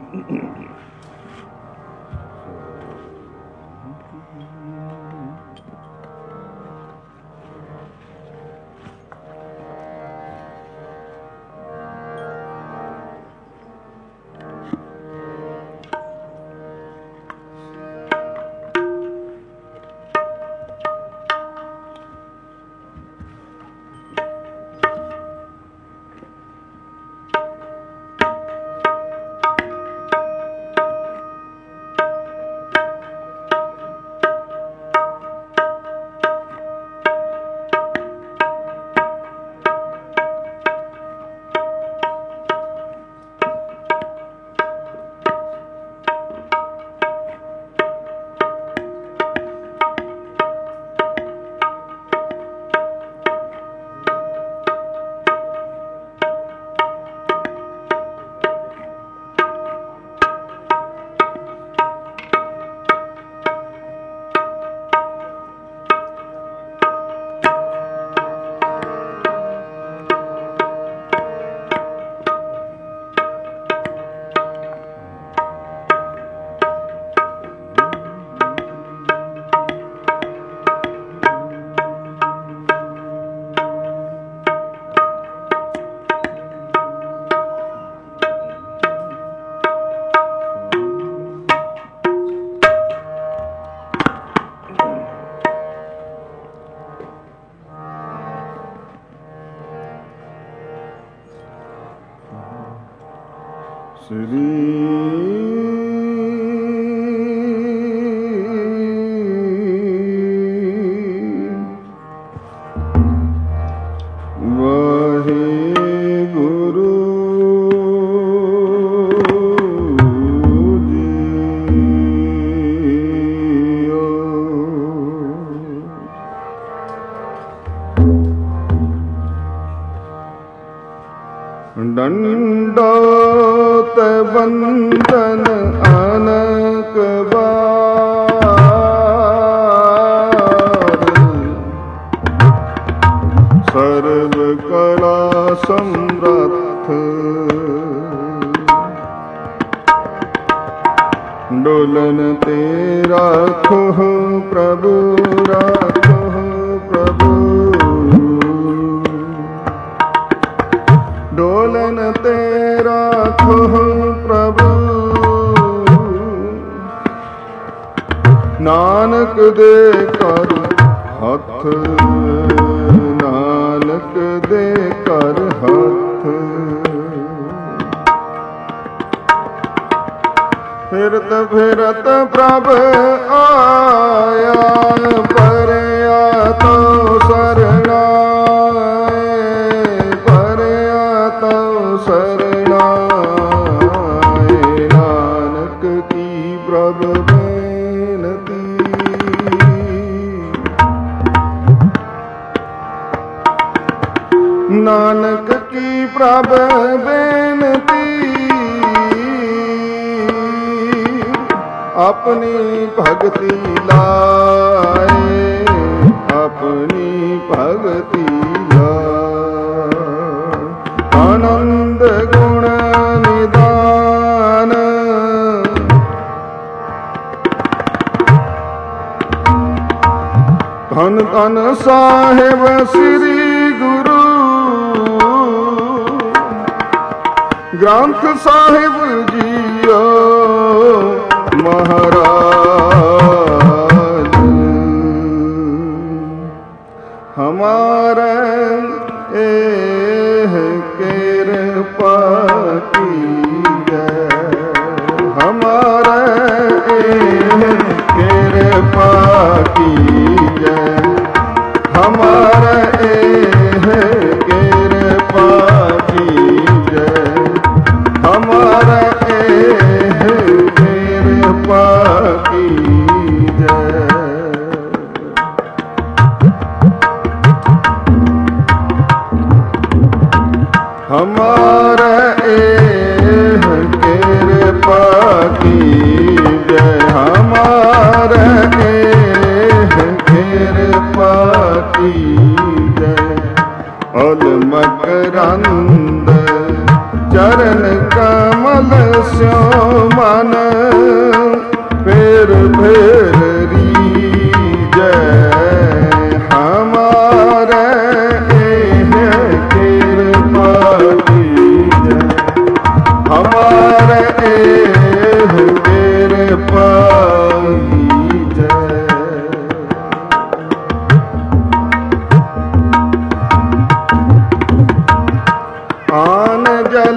दंडोत बंदन अनक बार, सर्व कला समर्थ डोलन ते राखो प्रभु, राखो प्रभु। डोलन ते राखो प्रभु, नानक दे कर हथ, नानक दे कर हथ। फिरत फिरत प्रभ आया, परया तो शरणाए, परया तो शरणाए। नानक की प्रभ बेनती, नानक की प्रभ बेनती। अपनी भगति लाए, अपनी भगति लाए। आनंद गुण निदान, धन धन साहेब श्री गुरु ग्रंथ साहिब जियो महाराज। हमारे एह कृपा कीजिए, हमारे एह कृपा कीजिए, हमारे एह कृपा कीजिए, हमारे एह कृपा कीजिए। हमारे एह कृपा कीजिए, हमारे एह कृपा कीजिए। अल मकरंद चरण कमल स्यो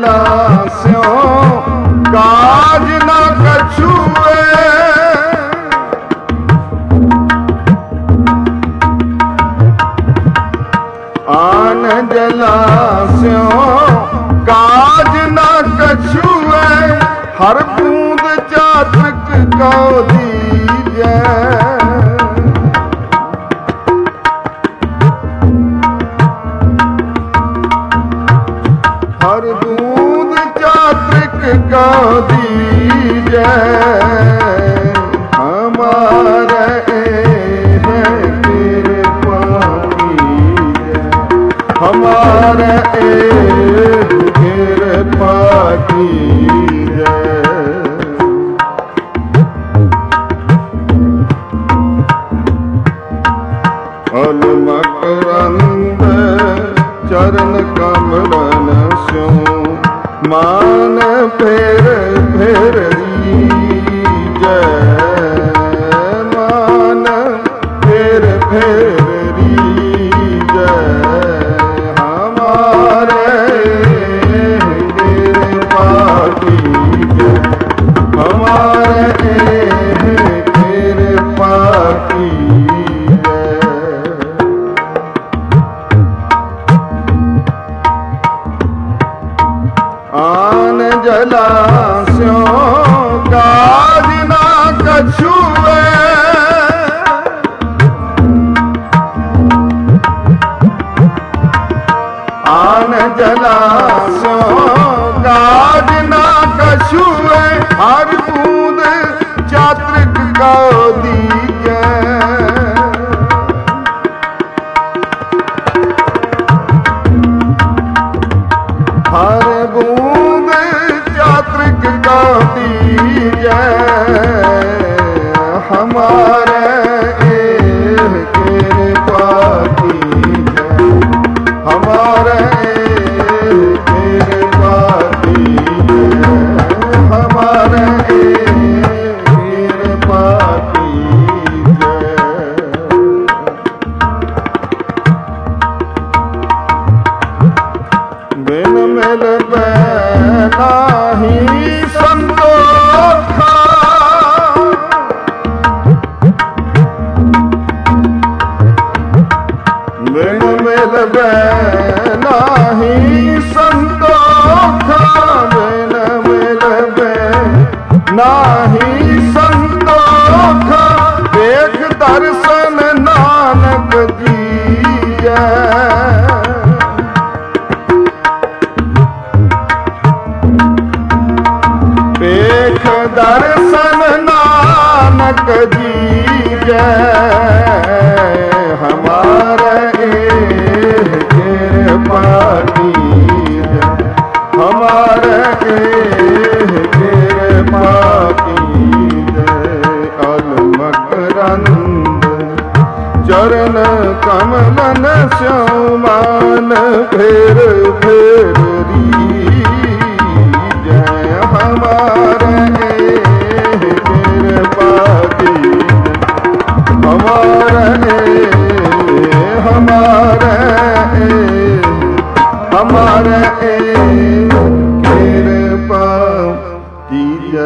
जला स्यों काज न कछुए। आन जला स्यों काज न कछुए। हर बूंद चातक को दीजै। हर बूंद चातक को दीजै। हमारे कृपा कीजै। हमारे कृपा कीजै। अलमकरंद चरण कमलन स्यों मान फेर फेर रीजै। मान फेर फेर रीजै। हमारे कृपा कीजै। हमारे कृपा कीजै। आन जला स्यों काज न कछुए। आन जला स्यों काज न कछुए। हर बूंद चातक को दीजै। हर बूंद चातक को दीजै। हमारे कृपा कीजै। हमारे कृपा कीजै। हमारे कृपा कीजै। बिन मिलबै नाहि संतोखा। बिन मिलबै नाहि संतोखा। बिन मिलबै नाहि संतोखा। देख दर्शन नानक जीजै। देख दर्शन नानक जीजै। हमारे कृपा कीजै। हमारे कृपा कीजै। अलमकरंद चरण कमलन स्यों मान फेर फेर रीजै। हमारे कृपा कीजै। हमारे हमारे हमारे कृपा कीजै।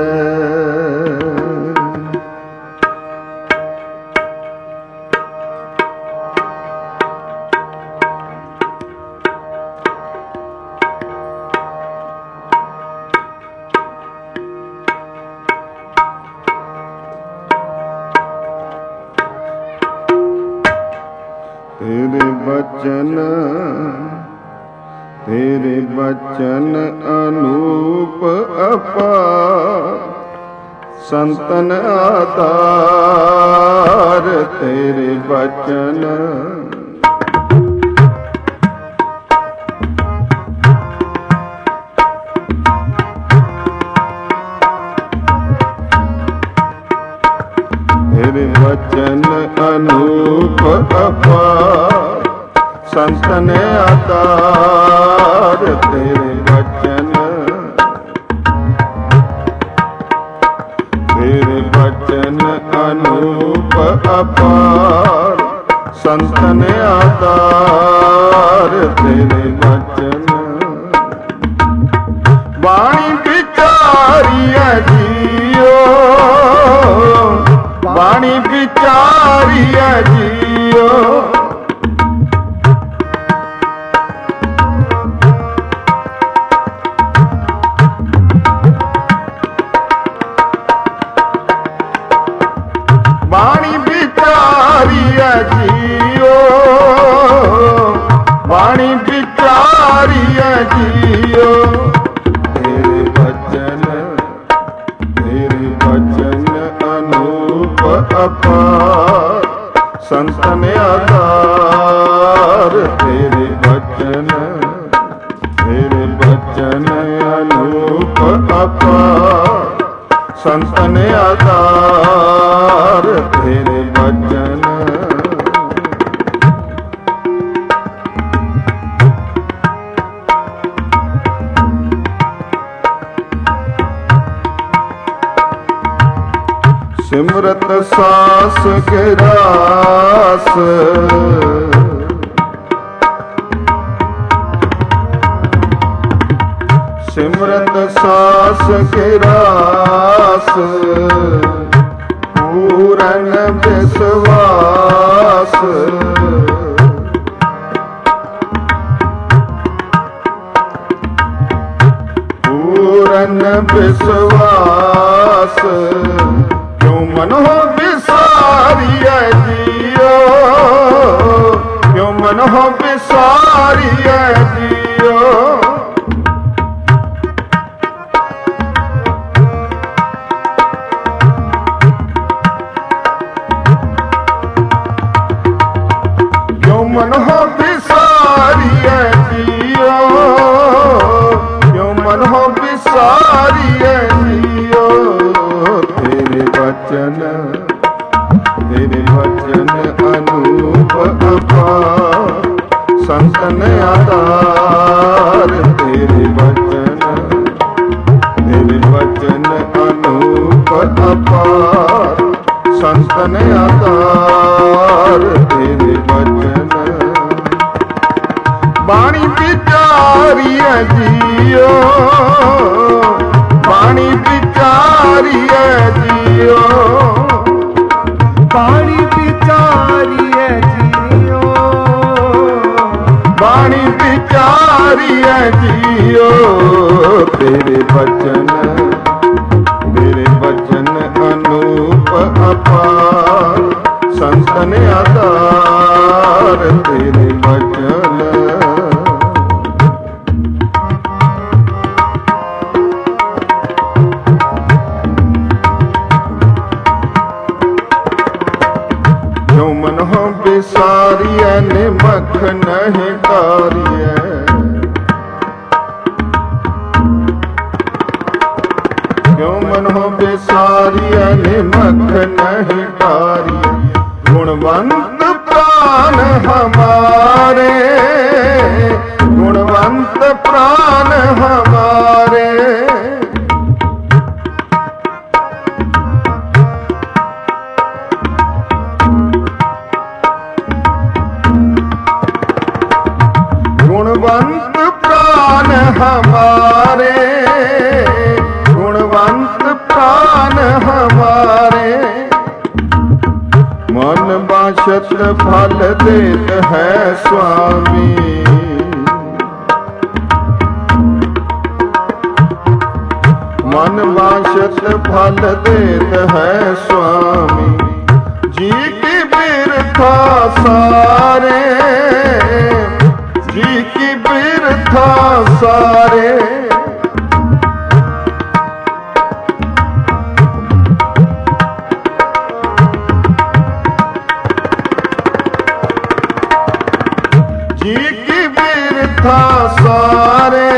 तेरे बचन अनूप अपार। संतन आधार तेरे बचन। तेरे बचन अनूप अपार। संतन आधार तेरे बचन। तेरे बचन अनूप अपार। संतन आधार तेरे बचन। ਬਾਣੀ ਵਿਚਾਰੀਐ ਜੀਓ ਬਾਣੀ ਵਿਚਾਰੀਐ ਜੀਓ ਬਾਣੀ ਵਿਚਾਰੀਐ ਜੀਓ ਤੇਰੇ ਬਚਨ ਅਨੂਪ ਅਪਾਰ ਸੰਤਨ ਆਧਾਰ ਤੇਰੇ ਬਚਨ ਅਨੂਪ ਅਪਾਰ ਸੰਤਨ ਆਧਾਰ ਤੇਰੇ ਬਚਨ ਸਿਮਰਤ ਸਾਸ ਕੇ ਰਾਸ ਸਿਮਰਤ ਸਾਸ ਕੇ ਰਾਸ ਪੂਰਨ ਵਿਸਵਾਸ ਪੂਰਨ ਵਿਸਵਾਸ ਕਿਉ ਮਨੋ ਵਿਸਾਰੀਐ ਜੀਓ ਕਿਉ ਮਨੋ ਵਿਸਾਰੀਐ ਜੀਓ ਕਿਉ ਮਨੋ ਵਿਸਾਰੀਐ ਜੀਓ ਕਿਉ ਮਨੋ ਵਿਸਾਰੀਐ ਜੀਓ ਤੇਰੇ ਬਚਨ ਅਨੂਪ ਅਪਾਰ ਸੰਤਨ ਆਧਾਰ ਤੇਰੇ ਬਚਨ ਅਨੂਪ ਅਪਾਰ ਸੰਤਨ ਆਧਾਰ ਤੇਰੇ ਬਚਨ ਬਾਣੀ ਵਿਚਾਰੀਐ ਜੀਓ ਬਾਣੀ ਵਿਚਾਰੀਐ ਜੀਓ ਬਾਣੀ ਵਿਚਾਰੀਐ ਜੀਓ ਬਾਣੀ ਵਿਚਾਰੀਐ ਜੀਓ ਤੇਰੇ ਬਚਨ ਅਨੂਪ ਅਪਾਰ ਸੰਤਨ ਆਧਾਰ ਤੇਰੇ ਬਚਨ ਕਿਉ ਮਨੋ ਵਿਸਾਰੀਐ ਨਿਮਖ ਨਹੀਂ ਤਾਰੀਐ ਕਿਉ ਮਨੋ ਵਿਸਾਰੀਐ ਨਿਮਖ ਨਹੀਂ ਤਾਰੀਐ ਗੁਣਵੰਤ ਪ੍ਰਾਨ ਹਮਾਰੇ ਗੁਣਵੰਤ ਪ੍ਰਾਨ ਹਮਾਰੇ गुणवंत प्राण हमारे गुणवंत प्राण हमारे मन बाशत फल देत है स्वामी मन बाशत फल देत है स्वामी जी की बिरथा सारे जी की बिरथा सारे जी की बिरथा सारे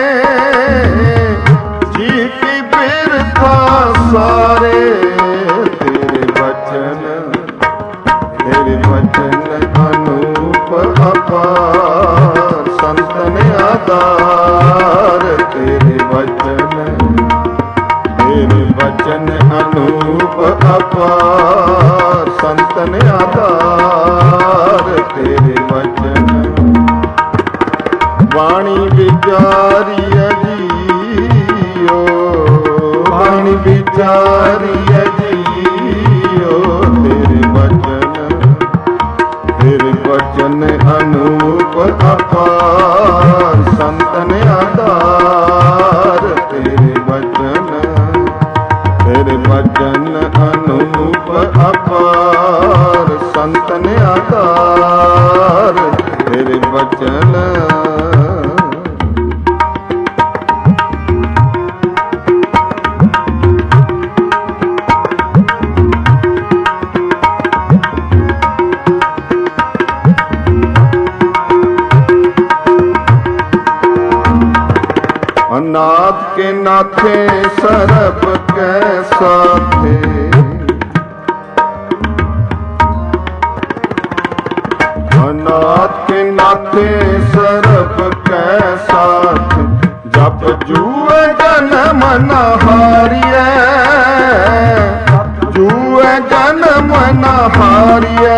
जी की बिरथा सारे तेरे बचन अनूप अपार संतन आधार तेरे बचन अनूप अपार संतन आधार तेरे बचन वाणी विचारिय जियो वाणी विचारिय जियो तेरे ਅਪਾਰ ਸੰਤਨ ਆਧਾਰ ਤੇਰੇ ਬਚਨ ਅਨੂਪ ਅਪਾਰ ਸੰਤਨ ਆਧਾਰ ਤੇਰੇ ਬਚਨ नाथ के नाथे सरब के साथे नाथ के नाथे सरब के साथ जप जुए जन्म न हारिए जुए जन्म न हारिए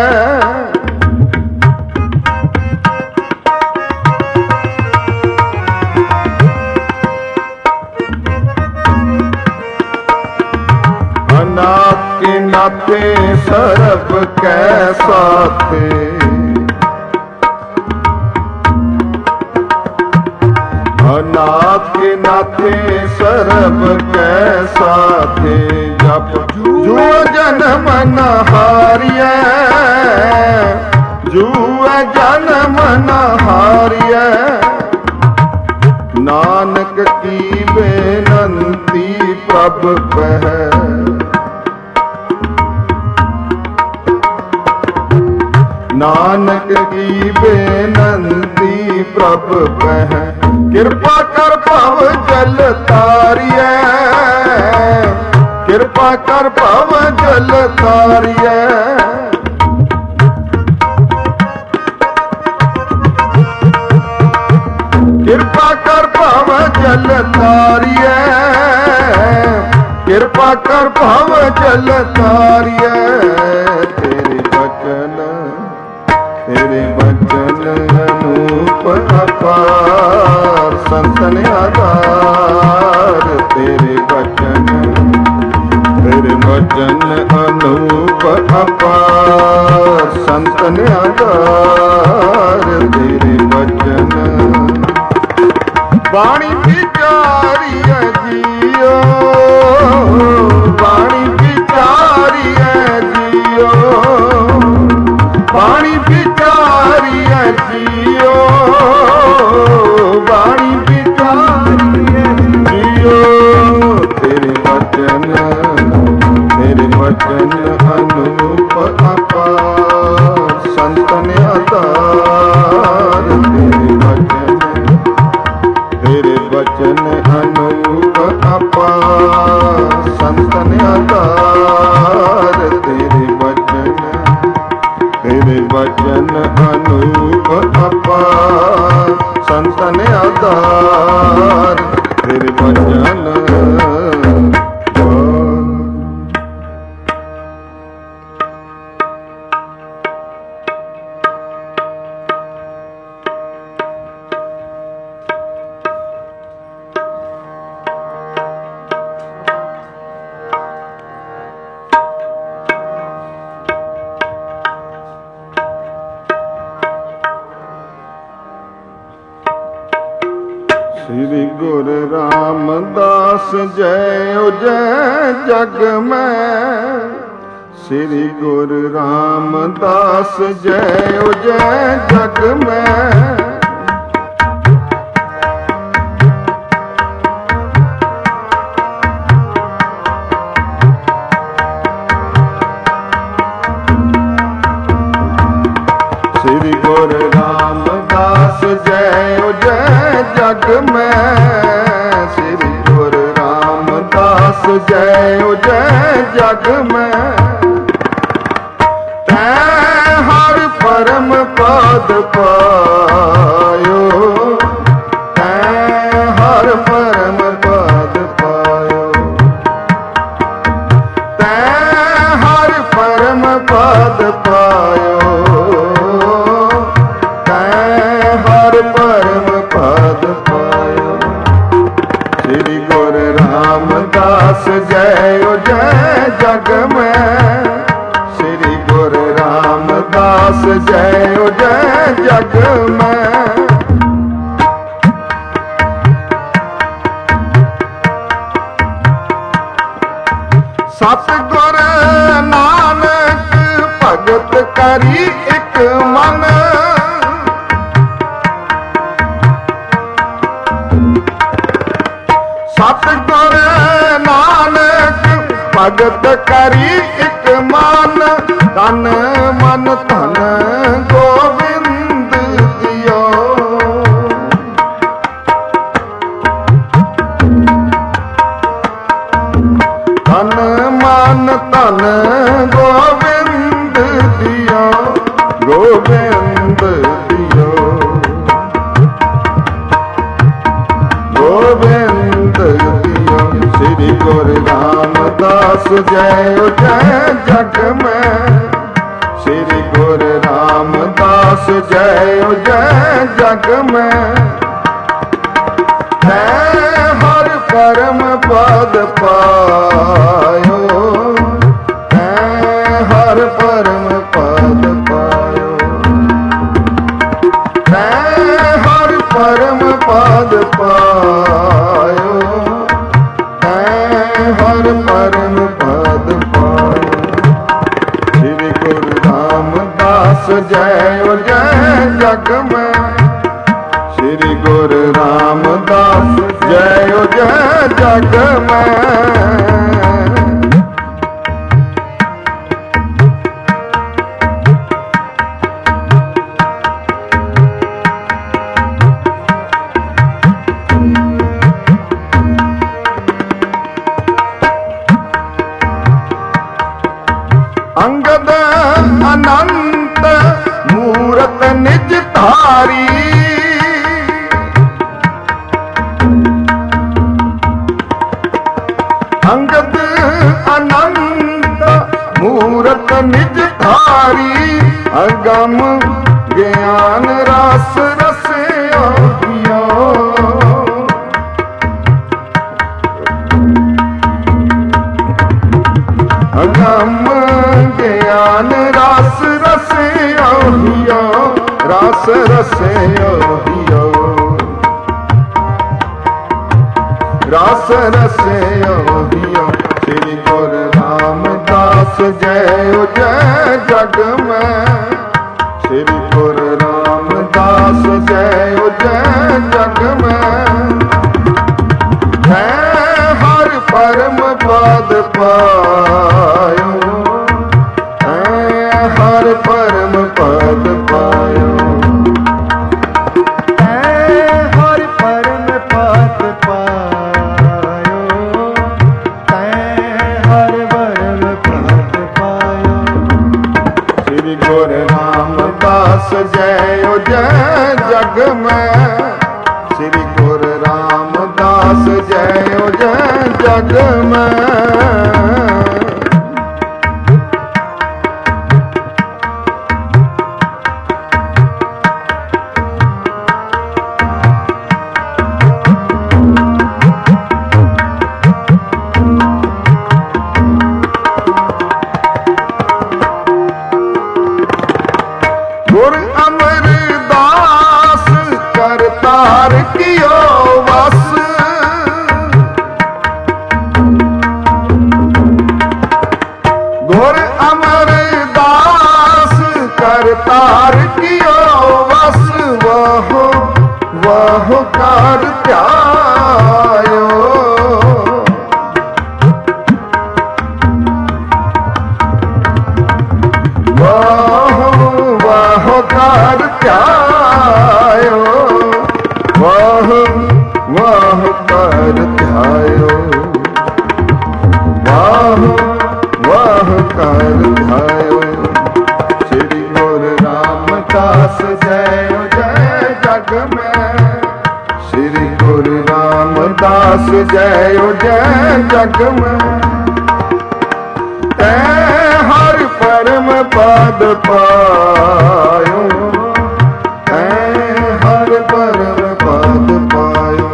नाथ के नाथे सरब के साथे नाथ के नाथे सरब के साथे जप जुए जन्म न हारिए जुए जन्म न हारिए नानक की बेनंती प्रभ कह नानक की बेनंती प्रभ कह कृपा कर भव जल तारिए कृपा कर भव जल तारिए कृपा कर भव जल तारिए कृपा कर भव जल तारिए तेरे बचन अनूप अपार संतन आधार तेरे बचन अनूप अपार संतन आधार तेरे बचन बाणी विचारिय जियो बाणी विचारिय जियो बाणी विचारिय जियो बाणी विचारिय जियो तेरे बचन अनूप अपार संतन आधार तेरे बचन अनूप अपार संतन आधार तेरे बचन अनूप अपार संतन आधार तेरे बचन श्री गुरु रामदास जय जय जग में श्री गुरु रामदास जय जय जग में श्री गुरु रामदास जय जय जग में श्री गुरु रामदास जय जय जग में तै हर परम पद पायो तै हर परम पद पायो तै हर परम पद पायो हर परम पद पायो श्री गुरु रामदास जय जय जग में श्री गुरु रामदास जय जय जग ਕਰੀ ਇੱਕ ਮਨ, ਸਤਿਗੁਰ ਨਾਨਕ ਭਗਤ ਕਰੀ ਇੱਕ ਮਨ, ਤਨ ਮਨ ਧਨ ਗੋਬਿੰਦ ਦਿਓ। ਤਨ ਮਨ ਧਨ ਗੋਬਿੰਦ ਦਿਓ, ਗੋਬਿੰਦ ਦਿਓ, ਗੋਬਿੰਦ ਦਿਓ। ਸ੍ਰੀ ਗੁਰੂ ਰਾਮਦਾਸ ਜੈ ਜੈ ਜਗ ਮੈਂ, ਸ੍ਰੀ ਗੁਰੂ ਰਾਮਦਾਸ ਜੈ ਜੈ ਜਗ ਮੈਂ। ਹੈ ਹਰ ਪਰਮ ਪਦ ਪਾਇਓ, ਹੈ ਹਰ ਪਰਮ ਪਦ ਪਾਇਓ, ਹੈ ਹਰ ਪਰਮ ਪਦ ਪਾਇਓ, ਹੈ ਹਰ ਪਰਮ ਪਦ ਪਾਇਓ। ਸ੍ਰੀ ਗੁਰੂ ਰਾਮਦਾਸ ਜੈ ਜੈ ਜਗ ਮੈਂ, ਸ੍ਰੀ ਗੁਰੂ ਰਾਮਦਾਸ ਜੈ ਜੈ ਜਗ ਮੈਂ। ਅੰਗਦ ਅਨੰਤ ਮੂਰਤ ਨਿਜ ਧਾਰੀ, ਅੰਗਦ ਅਨੰਤ ਮੂਰਤ ਨਿਜ ਧਾਰੀ, ਅਗਮ ਗਿਆਨ ਰਸ ਰਸਿਓ ਹਿਓ। ਅਗਮ ਗਿਆਨ ਰਸ ਰਸਿਓ ਹਿਓ, ਰਸ ਰਸਿਓ ਹਿਓ, ਰਸ ਰਸਿਓ ਹਿਓ। ਸ੍ਰੀ ਗੁਰੂ ਰਾਮਦਾਸ ਜੈ ਜੈ ਜਗ ਮੈਂ, ਸ੍ਰੀ ਗੁਰੂ ਰਾਮਦਾਸ ਜੈ ਜੈ ਜਗ ਮੈਂ। ਹੈ ਹਰ ਪਰਮ ਪਦ ਪਾਇਓ, ਹੈ ਹਰ ਪਰਮ ਪਦ ਪਾਇਓ, ਤੈ ਹਰ ਪਰਮ ਪਦ ਪਾਇਓ, ਤੈ ਹਰ ਪਰਮ ਪਦ ਪਾਇਓ। ਸ੍ਰੀ ਗੁਰੂ ਰਾਮਦਾਸ ਜੈ ਜੈ ਜਗ ਮੈਂ, ਸ੍ਰੀ ਗੁਰੂ ਰਾਮਦਾਸ ਜੈ ਜੈ ਜਗ ਮੈਂ। ਗੁਰ ਅਮਰਦਾਸ ਕਰਤਾਰ ਕੀਓ ਵਸ, ਗੁਰ ਅਮਰਦਾਸ ਕਰਤਾਰ ਕੀਓ ਵਸ, ਵਾਹੋ ਵਾਹੋ ਕਰ ਧਿਆਇਓ, ਵਾਹੋ ਵਾਹੋ ਕਰ ਧਿਆਇਓ, ਵਾਹੋ ਵਾਹੋ ਕਰ ਧਿਆਇਓ, ਵਾਹੋ ਵਾਹੋ ਕਰ ਧਿਆਇਓ। ਸ੍ਰੀ ਗੁਰੂ ਰਾਮਦਾਸ ਜੈ ਜੈ ਜਗ ਮੈਂ, ਸ੍ਰੀ ਗੁਰੂ ਰਾਮਦਾਸ ਜੈ ਜੈ ਜਗ ਮੈਂ। ਤੈ ਹਰ ਪਰਮ ਪਦ ਪਾਇਓ, ਤੈ ਹਰ ਪਰਮ ਪਦ ਪਾਇਓ,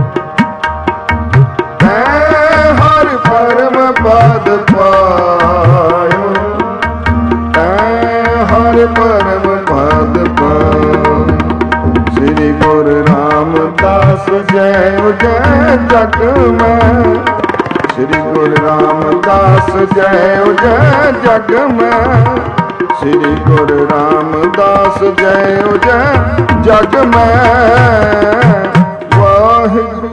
ਤੈ ਹਰ ਪਰਮ ਪਦ ਪਾਇਓ, ਤੈ ਹਰ ਪਰਮ ਪਦ ਪਾਇਓ। ਸ੍ਰੀ ਗੁਰੂ ਰਾਮਦਾਸ ਜੈ ਜੈ ਜਗ ਮੈਂ, ਸ੍ਰੀ ਗੁਰੂ ਰਾਮਦਾਸ ਜੈ ਜੈ ਜਗ ਮੈਂ। श्री गुरु रामदास जय जय जग में वाहिगुरु।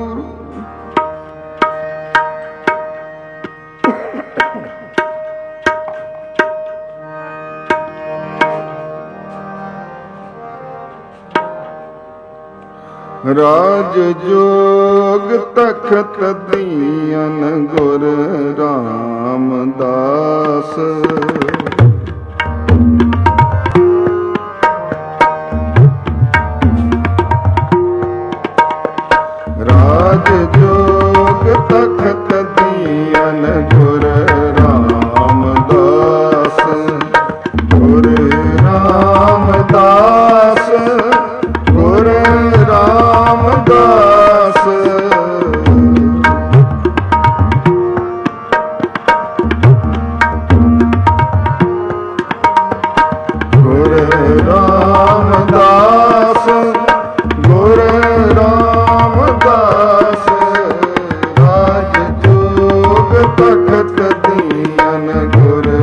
राज जोग तखत दियन गुरु रामदास। राज जोग तखत दियन गुरु रामदास। गुरु रामदास गुरु रामदास। गुरु रामदास गुरु रामदास। राज जोग तखत दियन गुरु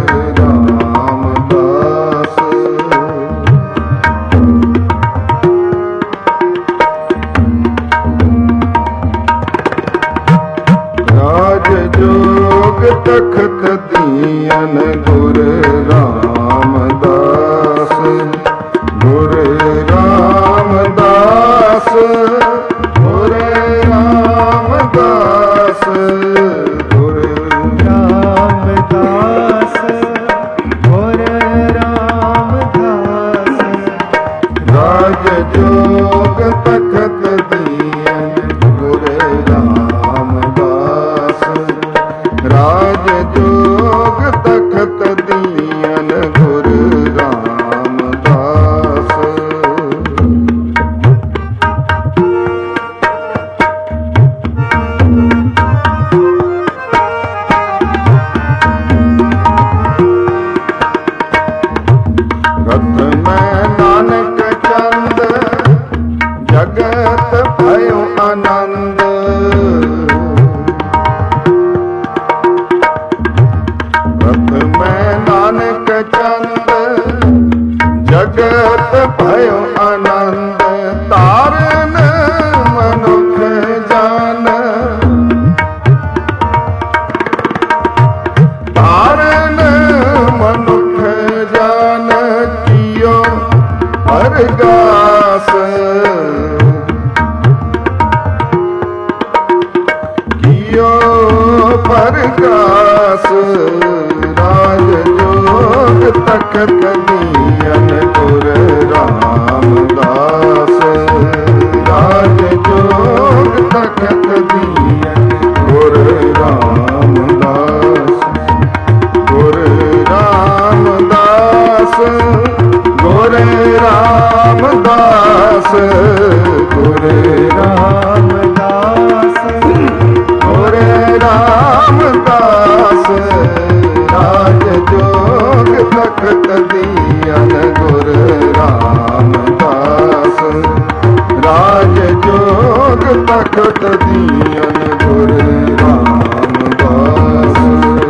रामदास। राज जोग तखत दियन गुरु रामदास। गुरु रामदास गुरु रामदास। गुरु रामदास गुरु रामदास। राज जोग तखत दियन गुरु रामदास। राज जोग तखत दियन गुरु रामदास। रत में नानक चंद जगत भयो आनंद। रत में नानक चंद जगत भयो आनंद। तारन मनुख जान तारन मनुख जान। कियो अरगास कियो परगास। राज जोग तखत दियन गुरु रामदास। राज जोग तखत दियन गुरु रामदास। गुरु रामदास गुरु रामदास। गुरु रामदास गुरु रामदास। राज जोग तखत दियन गुरु रामदास। राज जोग तखत दियन गुरु रामदास।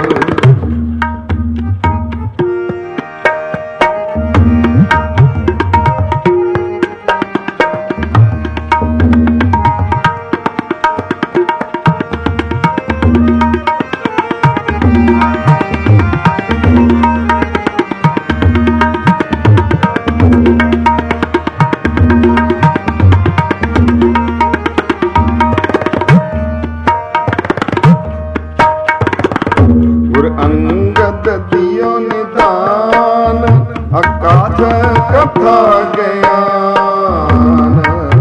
गुरु अंगद दियो निदान अकाथ कथा ज्ञान।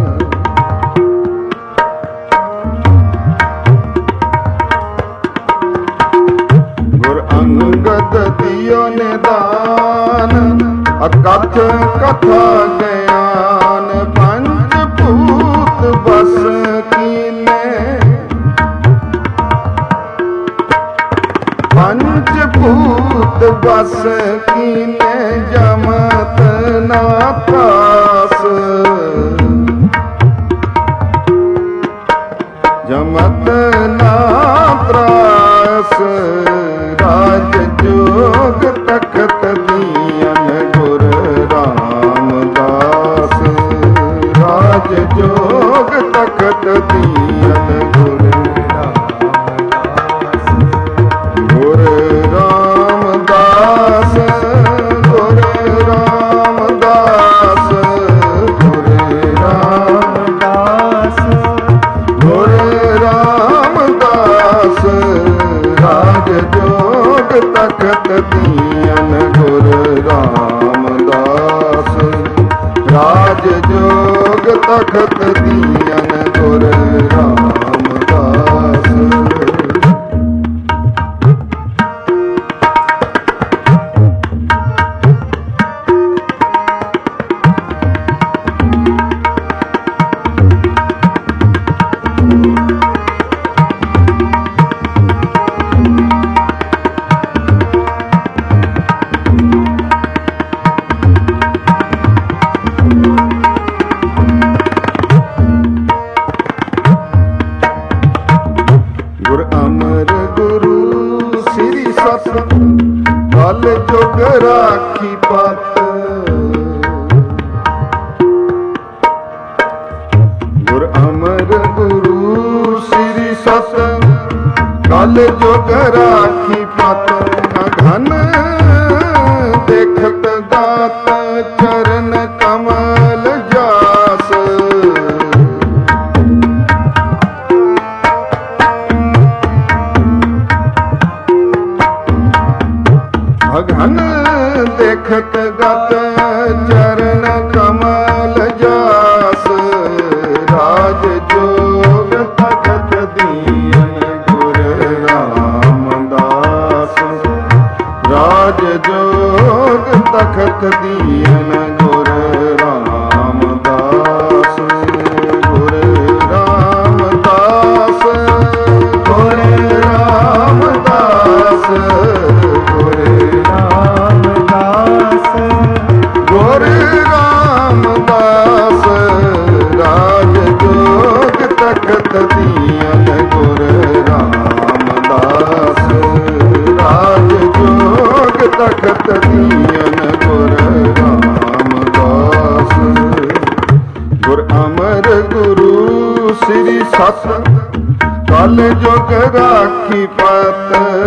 गुरु अंगद दियो निदान अकाथ कथा ज्ञान। पंचभूत बस कीने पंचभूत बस कीने। जमत ना पास जमत ना त्रास। राज जोग तखत दियन तखत दीन गुर रामदास गुर रामदास गुर रामदास गुर रामदास राज जोग तखत दीन गुर रामदास राज जोग तखत दीन गुर रामदास कल जुग राखी पत गुर अमर गुरु श्री सत कल जुग राखी पत घन देखत गात चरण कमल जास घन देखत गत चरण कमल जास राज जोग तखत दीन गुर रामदास राज जोग तखत दीन गुर रामदास गुर रामदास गुर रामदास गुर गुर रामदास राज जोग तखत दीन गुर रामदास राज जोग तखत दीन गुर रामदास गुर अमर गुरु श्री सत कल जुग राखी पत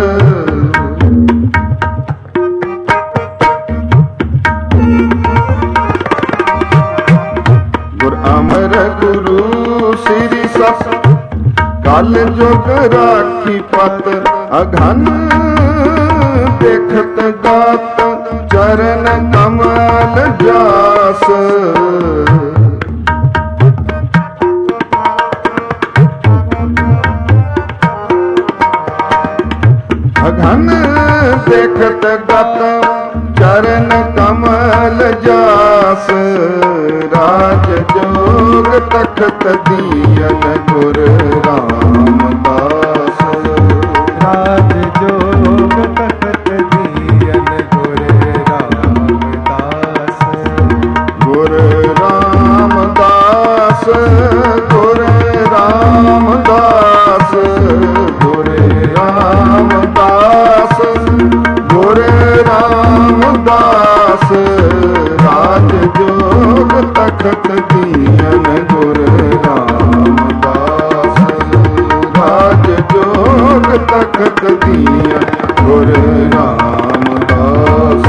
अमर गुरु श्री सत कल जुग राखी पत अघन देखत गात चरण कमल जास अघन देखत गात चरण कमल जास राज जोग तखत दीन गुर रामदास राज जोग तखत दीन गुर रामदास गुर रामदास गुर रामदास गुर रामदास गुर रामदास राज जोग तखत दीन गुर रामदास राज जोग तखत दीन गुर रामदास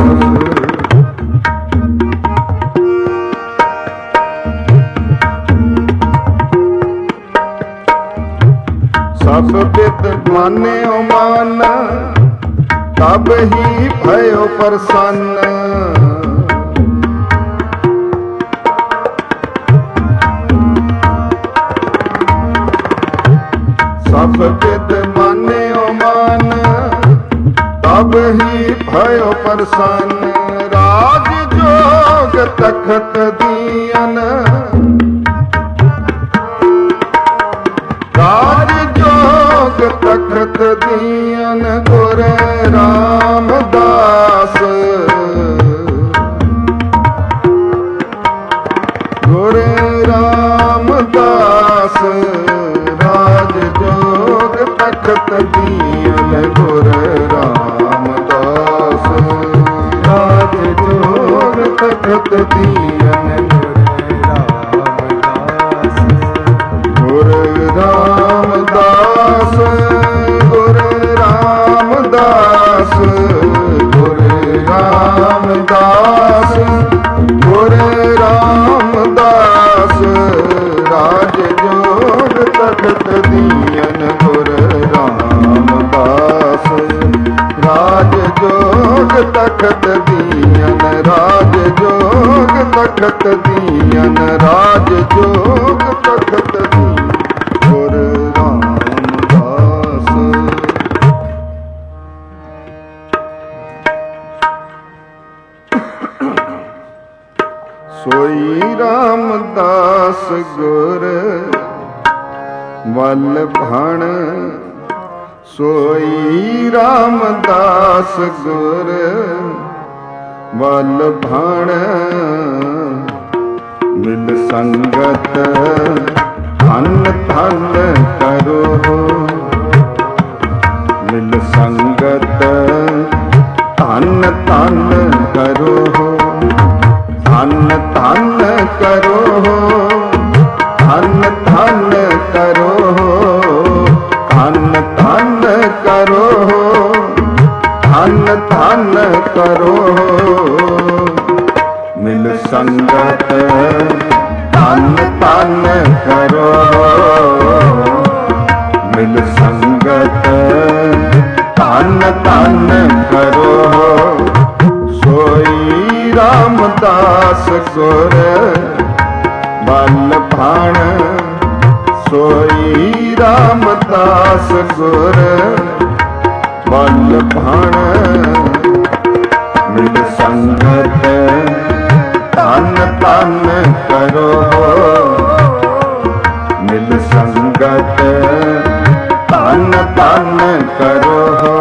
सब बित मान्यो मान तब ही भयो प्रसन्न सब विद मान्यो मान तब ही भयो प्रसन्न राज जोग तखत दीन राज जोग तखत दीन गुर रामदास गुर रामदास राज जोग तखत दीन गुर रामदास राज जोग तखत दीन गुर रामदास ਰਾਜ ਜੋਗ ਤਖਤ ਦੀਨ ਗੁਰ ਰਾਮਦਾਸ। ਰਾਜ ਜੋਗ ਤਖਤ ਦੀਨ, ਰਾਜ ਜੋਗ ਤਖਤ ਦੀਨ, ਰਾਜ ਜੋਗ ਤਖਤ ਦੀਨ ਗੁਰ ਰਾਮਦਾਸ। ਸੋਈ ਰਾਮਦਾਸ ਗੁਰ ਵੱਲ ਭਣ, ਸੋਈ ਰਾਮਦਾਸ ਗੁਰ ਵੱਲ ਭਣ। ਮਿਲ ਸੰਗਤ ਧਨ ਧਨ ਕਰੋ, ਮਿਲ ਸੰਗਤ ਧਨ ਧਨ ਕਰੋ, ਧਨ ਧਨ ਕਰੋ, ਧਨ ਧਨ ਕਰੋ, ਧਨ ਧਨ ਕਰੋ, ਧਨ ਧਨ ਕਰੋ। ਮਿਲ ਸੰਗਤ ਧਨ ਧਨ ਕਰੋ, ਮਿਲ ਸੰਗਤ ਧਨ ਧਨ ਕਰੋ। ਸੋਈ ਰਾਮਦਾਸ ਗੁਰ ਵੱਲ ਭਣ, ਸੋਈ ਰਾਮਦਾਸ ਗੁਰ ਵੱਲ ਭਣ। ਮਿਲ ਸੰਗਤ ਧਨ ਧਨ ਕਰੋ, ਮਿਲ ਸੰਗਤ ਧਨ ਧਨ ਕਰੋ।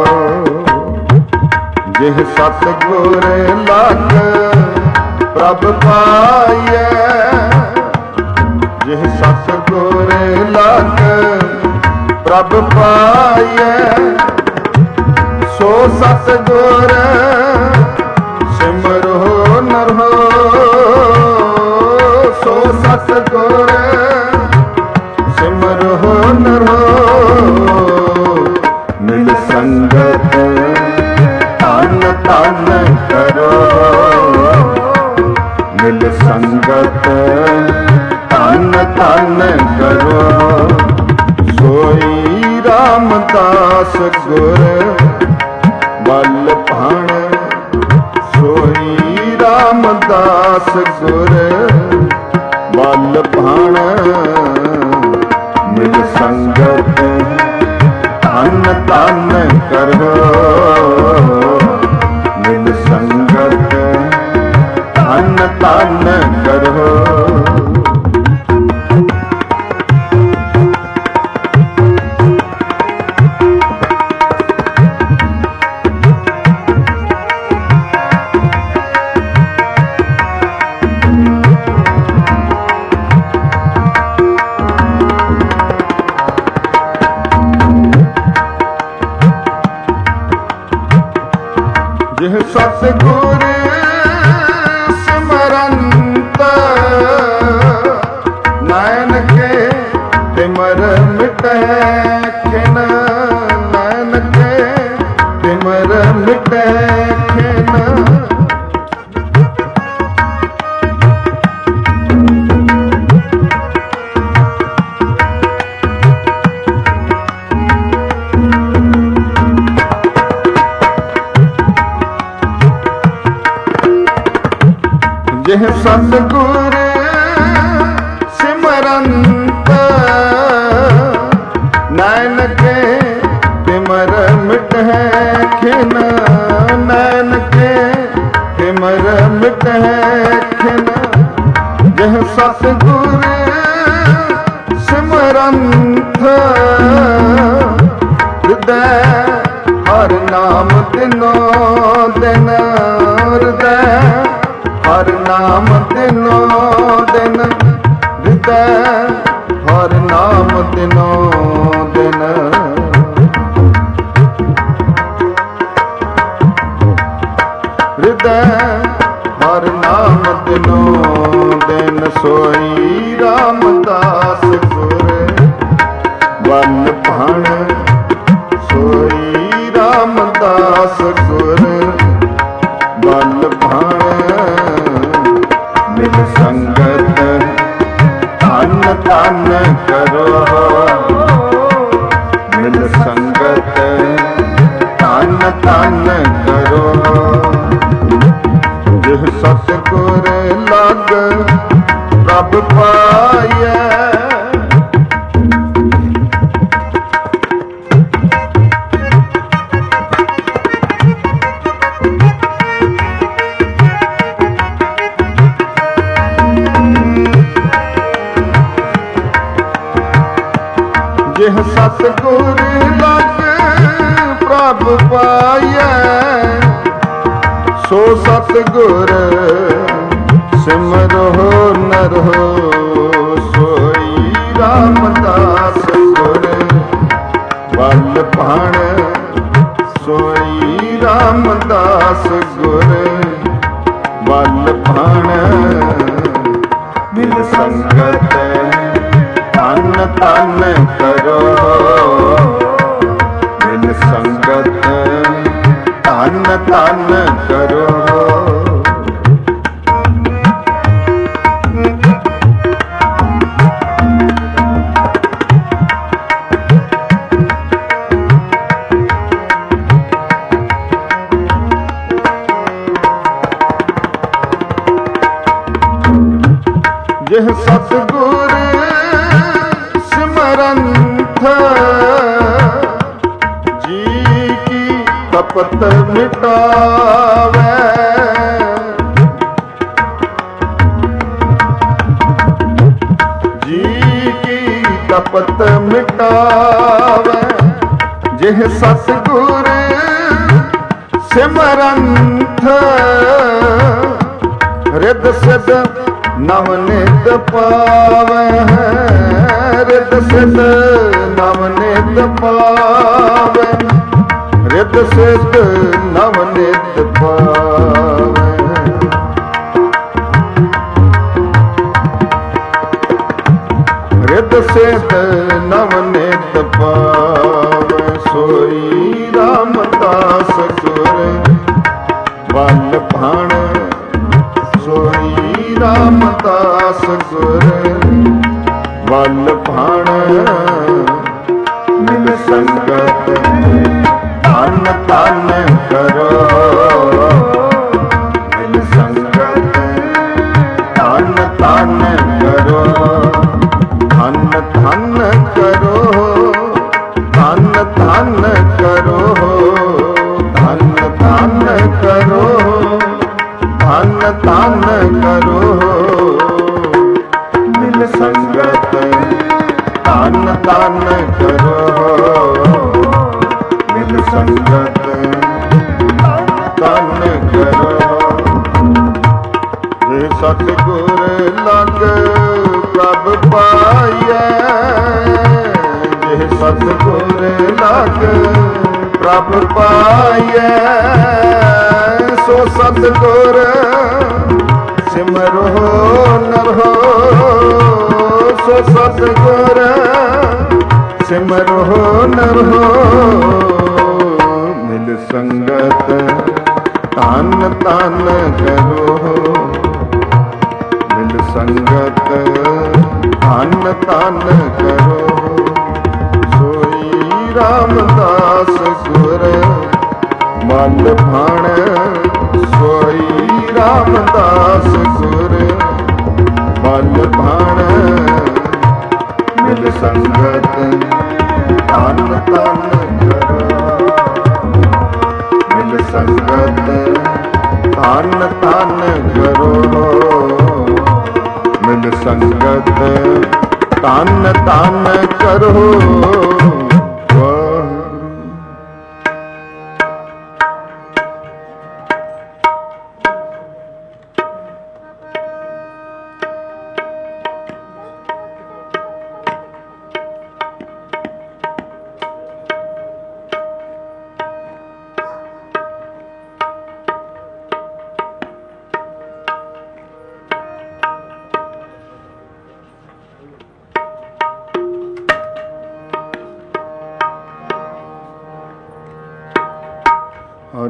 ਜਿਹ ਸਤਿਗੁਰ ਲਗ ਪ੍ਰਭ ਪਾਈਐ, ਜਿਹ ਸਤਿਗੁਰ ਲਗ ਪ੍ਰਭ ਪਾਈਐ। ਸੋ ਸਤਿਗੁਰ ਸਿਮਰੋ ਨਰੋ, ਸੋ ਸਤਿਗੁਰ ਸਿਮਰੋ ਨਰੋ। ਮਿਲ ਸੰਗਤ ਧਨ ਧਨ ਕਰੋ, ਮਿਲ ਸੰਗਤ ਧਨ ਧਨ ਕਰੋ। ਸੋਈ ਰਾਮਦਾਸ ਗੁਰ ਵੱਲ ਭਣ, ਸੋਈ ਰਾਮਦਾਸ ਗੁਰ ਵੱਲ ਭਣ। ਮਿਲ ਸੰਗਤ ਧਨ ਧਨ ਕਰੋ, ਮਿਲ ਸੰਗਤ ਧਨ ਧਨ ਕਰੋ। ਜਿਹ ਸਤਿਗੁਰ ਸਿਮਰੰਤ, ਨਾਨਕੇ ਤਿਮਰ ਮਿਟੈ ਖਿਨ, ਨਾਨਕੇ ਤਿਮਰ ਮਿਟੈ ਖਿਨ। ਜਿਹ ਸਤਿਗੁਰ ਸਿਮਰੰਤ, ਨਾਨਕੇ ਤਿਮਰ ਮਿਟੈ ਖਿਨ, ਨਾਨਕੇ ਤਿਮਰ ਮਿਟੈ ਖਿਨ। ਜਿਹ ਸਤਿਗੁਰ ਸਿਮਰੰਤ, ਹਿਰਦੈ ਹਰਿ ਨਾਮ ਦਿਨੋ ਦਿਨ, ਹਿਰਦੈ ਹਰਿ ਨਾਮ ਦਿਨੋ ਦਿਨ, ਹਿਰਦੈ ਹਰਿ ਨਾਮ ਦਿਨੋ ਦਿਨ। ਹਿਰਦੈ ਹਰਿ ਨਾਮ ਦਿਨੋ ਦਿਨ। ਸੋਈ ਰਾਮਦਾਸ ਗੁਰ ਵੱਲ ਭਣ, ਸੋਈ ਰਾਮਦਾਸ ਗੁਰ ਵੱਲ ਭਣ। ਮਿਲ ਸੰਗਤ ਧਨ ਤਨ ਕਰੋ ਮਿਲ ਸੰਗਤ ਤਨ ਤਨ ਕਰੋ ਜਿਹ ਸਤਿਗੁਰ ਲਗ ਪ੍ਰਭ ਪਾਈਐ ਜਿਹ ਸਤਿਗੁਰ ਲਗ ਪ੍ਰਭ ਪਾਈਐ ਸੋ ਸਤਿਗੁਰ ਸਿਮਰੋ ਨਰੋ ਸੋਈ ਰਾਮਦਾਸ ਗੁਰ ਵੱਲ ਭਾਣ ਸੋਈ ਰਾਮਦਾਸ ਗੁਰ ਵੱਲ ਭਾਣ ਮਿਲ ਸੰਗਤ ਤਨ ਤਨ ਕਰੋ ਮਿਲ ਸੰਗਤ ਤਨ ਤਨ ਕਰੋ ਜਿਹ ਸਤਿਗੁਰ ਸਿਮਰੰਥ ਜੀ ਕੀ ਤਪਤ ਮਿਟਾਵੇ ਜੀ ਕੀ ਤਪਤ ਮਿਟਾਵੇ ਜਿਹ ਸਤਿਗੁਰ ਸਿਮਰੰਥ ਰਿਦ ਸਿਧ ਨਵ ਨਿਤ ਪਾਵੈ ਰਿਦ ਸਿਧ ਨਵ ਨਿਤ ਪਾਵੈ ਰਿਦ ਸਿਧ ਨਵ ਨਿਤ ਪਾਵੈ ਰਿਦ ਸਿਧ ਨਵ ਨਿਤ ਪਾਵੈ ਸੋਈ ਰਾਮਦਾਸ ਗੁਰ ਵੱਲ ਭਾਣ ਸੋਈ ਰਾਮਦਾਸ ਗੁਰ ਵੱਲ ਭਾਣ ਮਿਲ ਸੰਗਤ ਤਨ ਤਨ ਕਰੋ ਮਿਲ ਸੰਗਤ ਤਨ ਤਨ ਕਰੋ ਧਨ ਧਨ ਕਰੋ ਧਨ ਧਨ ਕਰੋ ਧਨ ਧਨ ਕਰੋ ਧਨ ਧਨ ਕਰੋ ਮਿਲ ਸੰਗਤ ਧਨ ਧਨ ਕਰੋ ਮਿਲ ਸੰਗਤ ਧਨ ਕਰੋ ਜੇ ਸਤਿਗੁਰ ਲਗ ਪ੍ਰਭ ਪਾਈਐ ਜੇ ਸਤਿਗੁਰ ਲਗ ਪ੍ਰਭ ਪਾਈਐ ਸੋ ਸਤਿਗੁਰ ਸਿਮਰੋ ਨਰੋ ਸੋ ਸਤਿਗੁਰ ਸਿਮਰੋ ਨਰੋ ਮਿਲ ਸੰਗਤ ਤਨ ਤਨ ਕਰੋ ਮਿਲ ਸੰਗਤ ਤਨ ਤਨ ਕਰੋ ਸੋਈ ਰਾਮਦਾਸ ਗੁਰ ਮਨ ਭਾਣ ਸੋਈ ਰਾਮਦਾਸ ਗੁਰ ਮਨ ਭਾਣ ਮਿਲ ਸੰਗਤ ਤਨ ਤਨ ਕਰੋ ਮਿਲ ਸੰਗਤ ਤਨ ਤਨ ਕਰੋ ਮਿਲ ਸੰਗਤ ਤਨ ਤਨ ਕਰੋ हर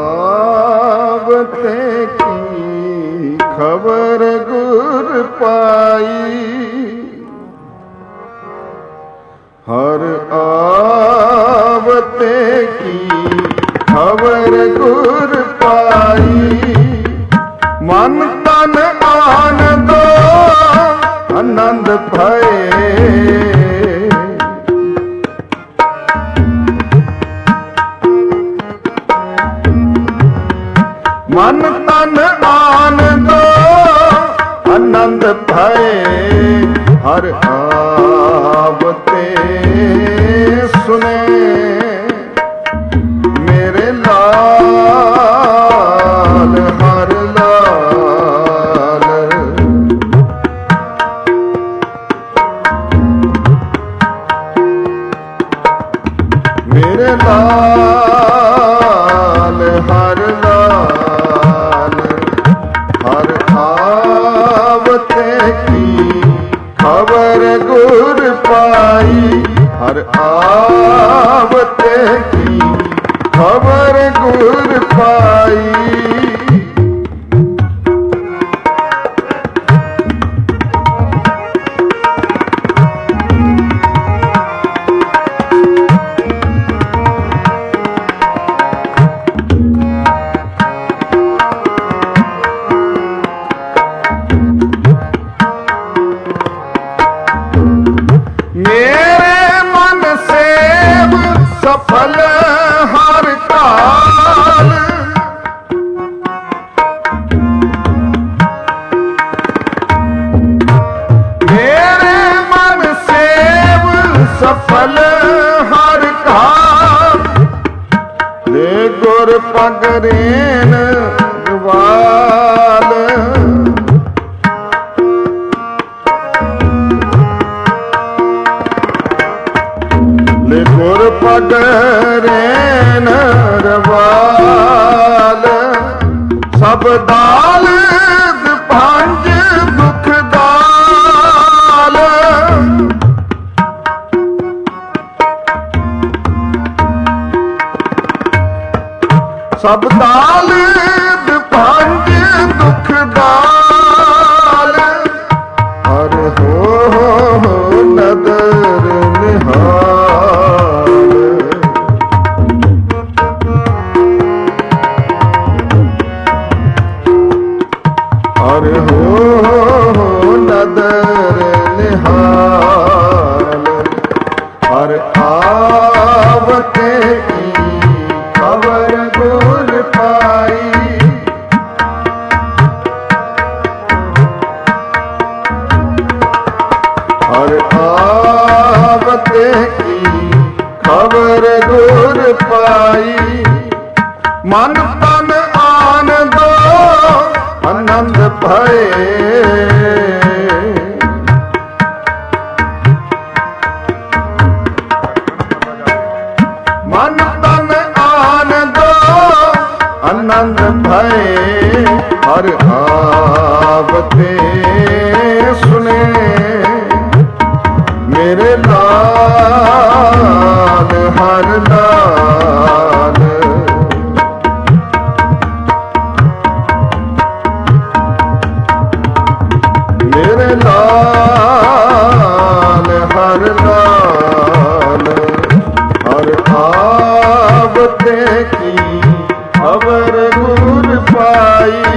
आवते की खबर गुर पाई हर आवते की खबर गुर पाई। मन तन आनंद आनंद भये। मन तन आनंद आनंद भये। हर आवते सुने मेरे लाल हर लाल। मेरे लाल हर लाल। हर आवते की खबर गुर पाई। हर आवते की खबर गुर पाई। सफल हर काल। मेरे मन सेव सफल हर काल। ले गुर पगरेन ग्वाल। गुर पगरेन रवाल। सब दाल भांज दुख दाल। सब दाल भांज दुख दाल। अरे हो नदर निहाल। अरे हो नदर निहाल। हर आवते की खबर गुर पाई। हर आवते की खबर गुर पाई। मन तन आनंद आनंद भये। मन तन आनंद आनंद भये। हर आवते सुने मेरे लाल हर लाल। मेरे लाल हर लाल। हर आवते की खबर गुर पाई।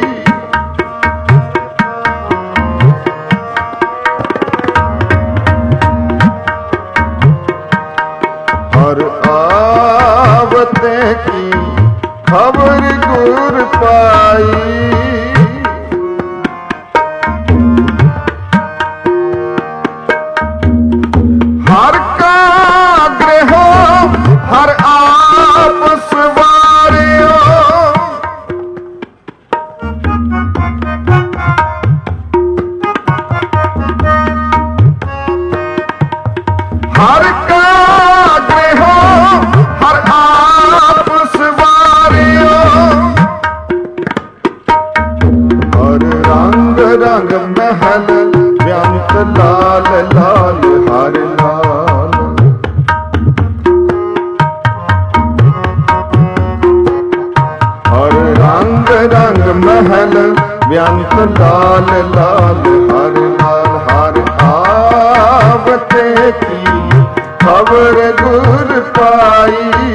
हर आवते की खबर गुर पाई। हर का ग्रह हर आपस वारियो। हर का ग्रह हर आपस वारियो। हर रंग रंग महल व्यंत लाल लाल हर लाल। हर रंग रंग महल व्यंत लाल लाल हर लाल। हर आवते की खबर गुर पाई।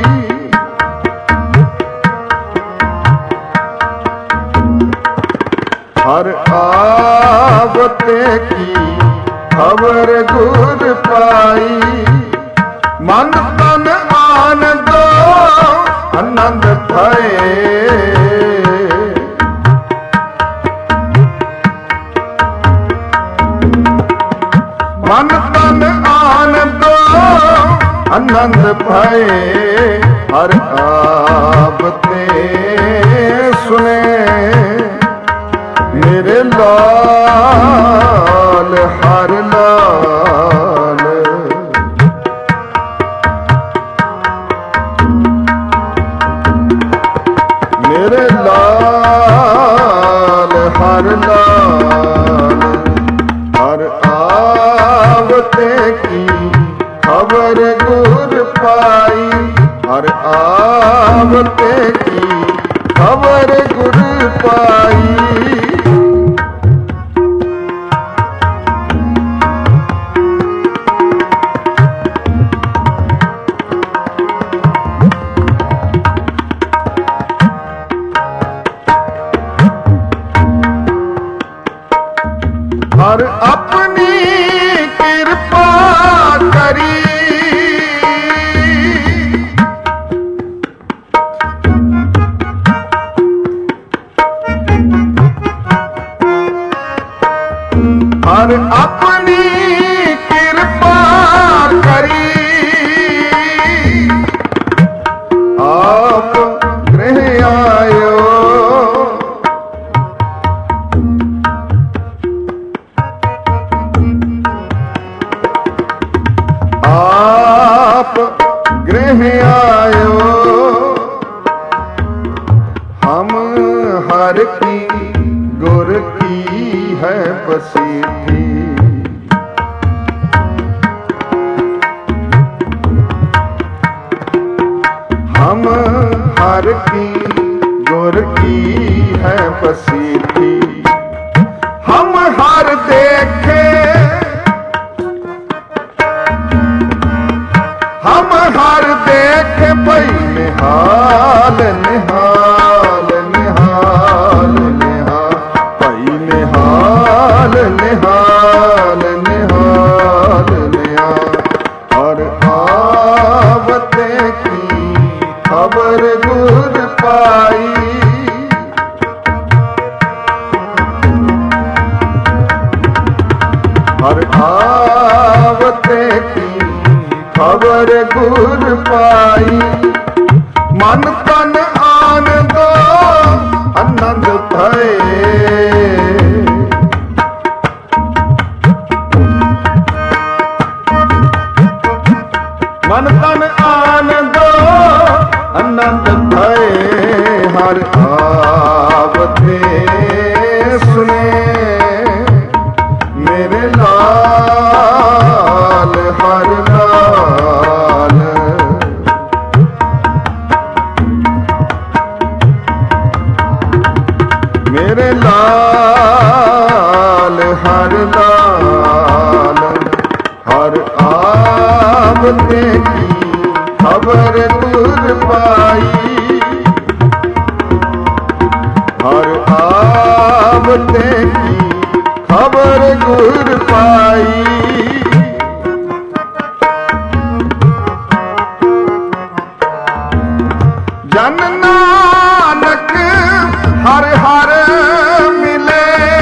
हर आवते की खबर गुर पाई। मन तन आनंदो आनंद भये। मन तन आनंदो आनंद भये। हर आवते सुने मेरे लाल हर लाल। मेरे लाल हर लाल। हर आवते की खबर गुर पाई। हर आवते की खबर गुर पाई। हर अपनी कृपा करी। हर अपनी कृपा करी। आप गृह आयो। आप गृह आयो। हम हर की गुर की है बसीठी। हम हर की गुर की है बसीठी। हम हर देखे। हम हर देख पई निहाल निहाल निहाल निहाल। पई निहाल निहाल निहाल निहाल। और आवते की खबर गुर पाई। हर आवते की खबर गुर पाई। मन तन आनंदो आनंद भये। मन तन आनंदो आनंद भये। हर आवते सुने मेरे लाल हर लाल। मेरे लाल हर लाल। हर आवते की खबर गुर पाई। हर आवते की खबर गुर पाई। जन नानक हर हर मिले।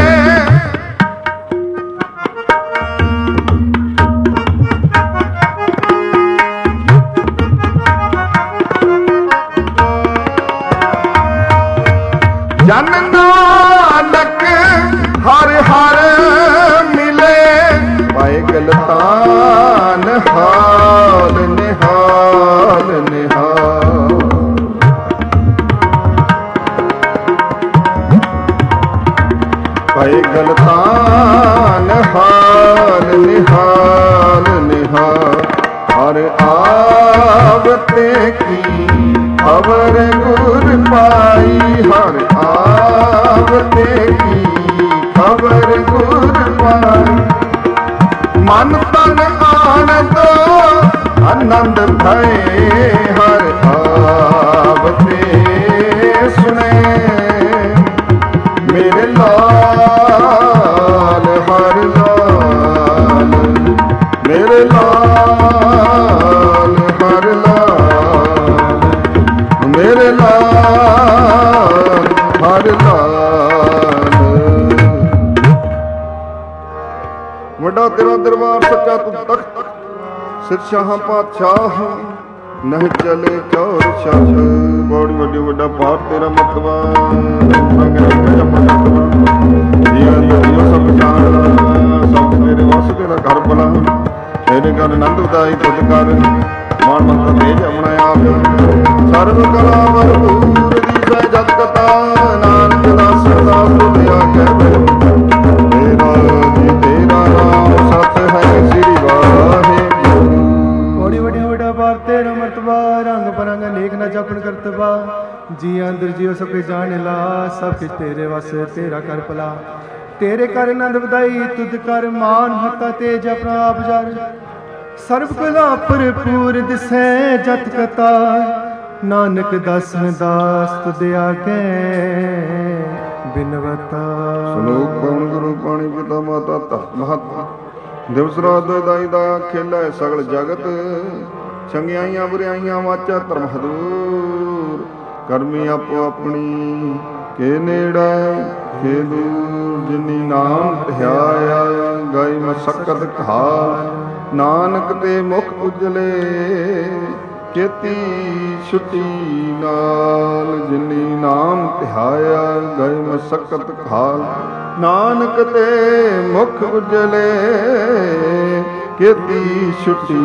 जन नानक हर हर मिले। पाए गलतान हाल निहाल निहाल। पाए गलतान हाल निहाल निहाल। हर आवते की खबर गुर पाई। हर आवते की खबर गुर पाई। मन तन आनंदो ਆਨੰਦ ਭਏ ਹਰ ਆਵਤੇ ਸੁਣੇ ਮੇਰੇ ਲਾਲ ਹਰ ਲਾਲ ਮੇਰੇ ਲਾਲ ਹਰ ਲਾਲ ਮੇਰੇ ਲਾਲ ਹਰ ਲਾਲ। ਵੱਡਾ ਤੇਰਾ ਦਰਬਾਰ ਸੱਚਾ ਤੂੰ ਤਖਤ ਸਿਰ ਸ਼ਾਹਾਂ ਪਾਤਸ਼ਾਹ ਨਹੀਂ ਚਲੇ ਚੌਰ ਸ਼ਾਹ। ਬੜੀ ਵੱਡੀ ਵੱਡਾ ਪਾਠ ਤੇਰਾ ਮਤਵਾ ਸਭ ਜਾਣ ਸਭ ਤੇਰੇ ਵਸ ਤੇਰਾ ਘਰ ਬਣਾ ਤੇਰੇ ਘਰ ਆਨੰਦ ਉਦਾਈ ਤੁਧ ਕਰ ਮਾਨ ਮੰਤ ਦੇ ਜਮਣਾ ਆਪ ਸਰਬ ਕਲਾ ਭਰਪੂਰ ਦੀ ਜੈ ਜਤ ਕਥਾ ਨਾਨਕ ਦਾਸ ਦਾਸ ਤੁਧਿਆ ਕਹਿ ਤੇਰਾ ਜੀ ਤੇਰਾ ਨਾਮ ਸਤ ਹੈ ਸ੍ਰੀ ਵਾਹਿਗੁਰੂ। ਬੜੀ ਵੱਡੀ ਵੱਡਾ ਪਾਰ ਤੇਰਾ ਮਰਤਬਾ ਰੰਗ ਬਰੰਗ ਨੇਕ ਨਾ ਜਪਨ ਕਰਤਬਾ ਜੀ ਅੰਦਰ ਜੀਉ ਸਭ ਕੁਝ ਜਾਣ ਲਾ ਸਭ ਕੁਝ ਤੇਰੇ ਵਸ ਤੇਰਾ ਕਰ ਭਲਾ ਤੇਰੇ ਕਰ ਆਨੰਦ ਵਧਾਈ ਤੁਧ ਕਰ ਮਾਨ ਹਤਾ ਤੇਜ ਆਪਣਾ ਆਪ ਜਰ ਸਰਬ ਕਲਾ ਭਰਪੂਰ ਦਿਸੈ ਜਤ ਕਤਾ ਨਾਨਕ ਦਾਸ ਦਾਸ ਤੁਧ ਆਗੇ ਬਿਨਵਤਾ। ਸ਼ਲੋਕ ਪਵਨ ਗੁਰੂ ਪਾਣੀ ਪਿਤਾ ਮਾਤਾ ਧਰਤ ਮਹਤ ਦਿਵਸ ਰਾਤ ਦਾਈ ਦਾ ਖੇਲਾ ਸਗਲ ਜਗਤ ਚੰਗਿਆਈਆਂ ਬੁਰਾਈਆਂ ਵਾਚਾ ਧਰਮ ਹਦੂਰ ਕਰਮੀ ਆਪੋ ਆਪਣੀ ਕੇ ਨੇੜਾ ਕੇ ਦੂਰ ਜਿਨੀ ਨਾਮ ਧਿਆਇਆ ਗਾਈ ਮਸਕਤ ਕਹਾ ਨਾਨਕ ਤੇ ਮੁਖ ਉਜਲੇ ਚੇਤੀ ਛੁੱਟੀ ਨਾਲ ਜਿਨੀ ਨਾਮ ਧਿਆਇਆ ਗਏ ਮਸਕਤ ਖਾਲ ਨਾਨਕ ਤੇ ਮੁਖ ਉਜਲੇ ਚੇਤੀ ਛੁੱਟੀ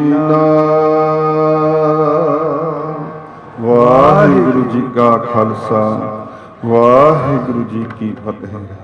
ਨਾਲ। ਵਾਹਿਗੁਰੂ ਜੀ ਕਾ ਖਾਲਸਾ ਵਾਹਿਗੁਰੂ ਜੀ ਕੀ ਫਤਿਹ।